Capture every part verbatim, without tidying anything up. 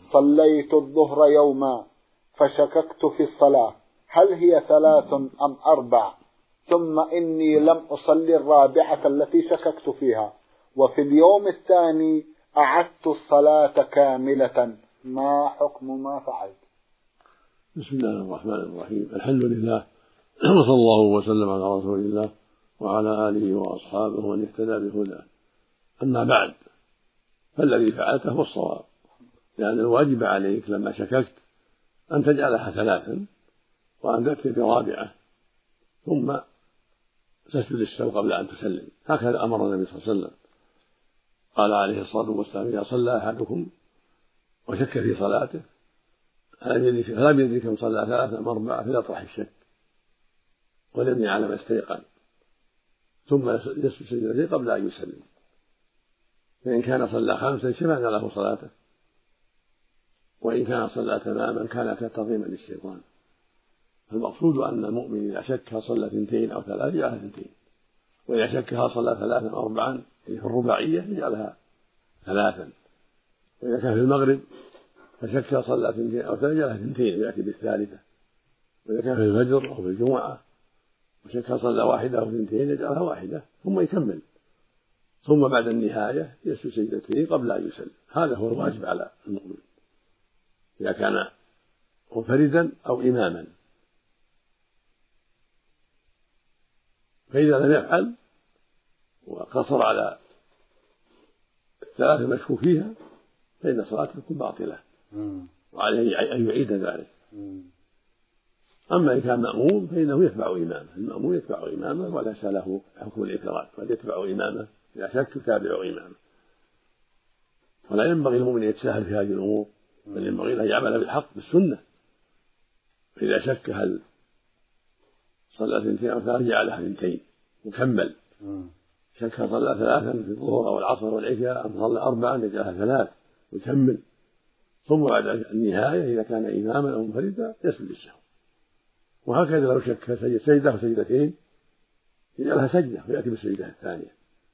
صليت الظهر يوما فشككت في الصلاة هل هي ثلاث أم أربع، ثم إني لم أصلي الرابعة التي شككت فيها، وفي اليوم الثاني أعدت الصلاة كاملة، ما حكم ما فعلت؟ بسم الله الرحمن الرحيم. الحمد لله، وصلى الله وسلم على رسول الله وعلى آله وأصحابه ومن اهتدى بهداه. أما بعد، فالذي فعلته هو الصواب، لأن الواجب عليك لما شككت أن تجعلها ثلاثا وأن تأتي برابعة ثم تسجد السهو قبل أن تسلم. هكذا أمر النبي صلى الله عليه وسلم، قال عليه الصلاة والسلام: إذا صلى أحدكم وشك في صلاته فلم يدرك كم صلى ثلاثة أم أربعة فليطرح الشك وليبني على ما استيقن ثم يسجد سجدتين قبل أن يسلم. فإن كان صلى خمسا شفعنا له صلاته، وإن كان صلى تماما كان كتعظيما للشيطان. المقصود أن المؤمن إذا شك صلى اثنتين أو ثلاث يجعلها اثنتين، وإذا شكها صلى ثلاثا أو أربعا في الرباعية يجعلها ثلاثا، وإذا كان في المغرب فشك صلى اثنتين أو ثلاث يجعلها اثنتين ويأتي بالثالثة، وإذا كان في الفجر أو في الجمعة وشك صلى واحدة أو اثنتين يجعلها واحدة ثم يكمل، ثم بعد النهاية يسجد سجدتين قبل أن يسلم. هذا هو الواجب على المؤمن إذا كان منفردا أو إماما. فإذا لم يفعل وقصر على الثلاثة المشكوك فيها فإن صلاته تكون باطلة وعليه أن يعيد ذلك. أما إن كان مأموم فإنه يتبع إمامه، المأموم يتبع إمامه وليس له حكم الإفراد، بل يتبع إمامه، إذا شك يتابع إمامه. ولا ينبغي المؤمن أن يتساهل في هذه الأمور، بل ينبغي أن يعمل بالحق بالسنة. فإذا شك هل صلى اثنتين أو ثلاث جعلها اثنتين وكمل، شك صلى ثلاثا في الظهر أو العصر والعشاء أم صلى أربعا يجعلها ثلاث ويكمل، ثم بعد النهاية إذا كان إماما أو منفردا يسجد السهو. وهكذا لو شك سجد سجدة أو سجدتين يجعلها سجدة ويأتي بالسجدة الثانية،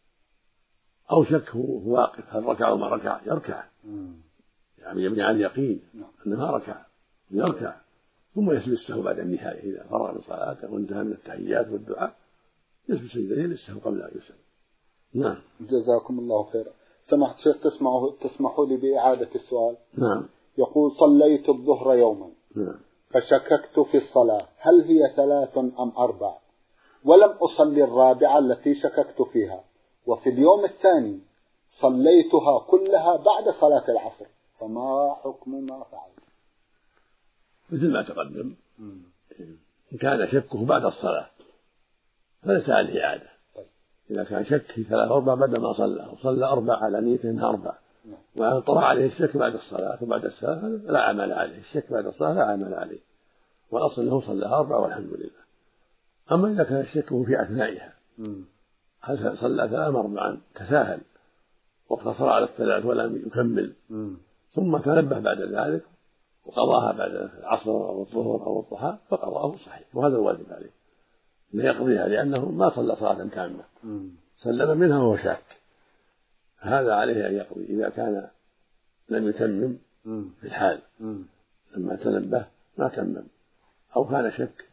أو شك هو واقف هل ركع أو ما ركع يركع، يعني يبني على اليقين أنه ركع يركع ثم يسجد السهو بعد النهاية. إذا فرغ من صلاته وانتهى من التحيات والدعاء يسجد سجدتين للسهو قبل أن يسلم. نعم. جزاكم الله خيرا. سمحت شيخ تسمعوا تسمحوا لي بإعادة السؤال؟ نعم. يقول: صليت الظهر يوما نعم. فشككت في الصلاة هل هي ثلاث أم أربع، ولم أصلي الرابعة التي شككت فيها، وفي اليوم الثاني صليتها كلها بعد صلاة العصر، فما حكم ما فعلت؟ مثل ما تقدم، إن كان شكه بعد الصلاة فليس عليه إعادة. إذا كان شك في ثلاث أربع بعد ما صلى وصلى أربع على نية أنها أربع وطرأ عليه الشك بعد الصلاة وبعد الصلاة لا عمل عليه، الشك بعد الصلاة لا عمل عليه، والأصل أنه صلى أربع والحمد لله. أما إذا كان الشك في أثنائها هل صلى ثلاث أربعا تساهل واقتصر على الثلاث ولم يكمل ثم تنبه بعد ذلك وقضاها بعد العصر أو الظهر أو الضحى فقضاه صحيح، وهذا الواجب عليه أن يقضيها، لأنه ما صلى صلاة تامة، سلم منها وهو شاك، هذا عليه أن يقضي إذا كان لم يتمم في الحال لما تنبه ما تمم، أو كان شك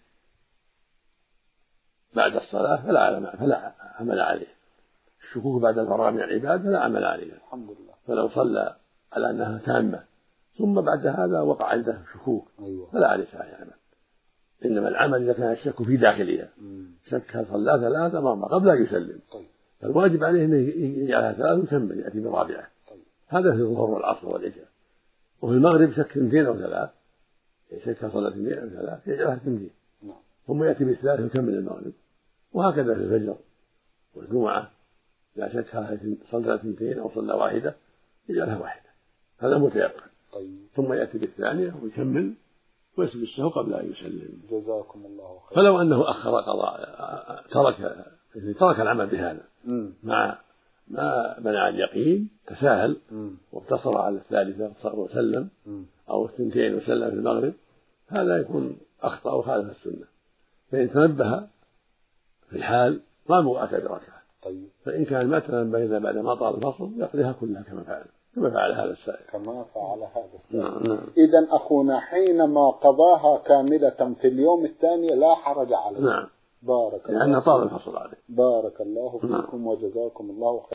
بعد الصلاة فلا فلا عمل عليه. الشكوك بعد الفراغ من العبادة لا عمل عليه الحمد لله. فلو صلى على أنها تامة ثم بعد هذا وقع عنده شكوك فلا عليه عليه عمل، إنما العمل إذا كان الشك في داخلها، شك صلى ثلاثة مرة قبل أن يسلم فالواجب عليه أن يجعلها ثلاث ويكمل يأتي بالرابعة. هذا في الظهر والعصر والعشاء. وفي المغرب شك اثنتين أو ثلاث، شك صلى اثنتين أو ثلاث يجعلها اثنتين ثم يأتي بالثالث ويكمل المغرب. وهكذا في الفجر والجمعة إذا شك صلى اثنتين أو صلى واحدة يجعلها واحدة، هذا متيقن. ثم يأتي بالثانية ويكمل ويسجد السهو قبل أن يسلم. جزاكم الله خير. فلو أنه أخر قضاء ترك ترك العمل بهذا مع ما منع اليقين تساهل واقتصر على الثالثة وسلم أو الثنتين وسلم في المغرب، هذا يكون أخطأ وخالف السنة. فإن تنبه في الحال قام وأتى بركعة، فإن كان ما تنبه إلا بعد ما طال الفصل يقضيها كلها كما فعل كما فعل هذا السائل كما فعل هذا السائل. نعم نعم. إذن أخونا حينما قضاها كاملة في اليوم الثاني لا حرج عليه. نعم. بارك الله. لأن طال الفصل عليه. بارك الله فيكم. نعم. وجزاكم الله خير.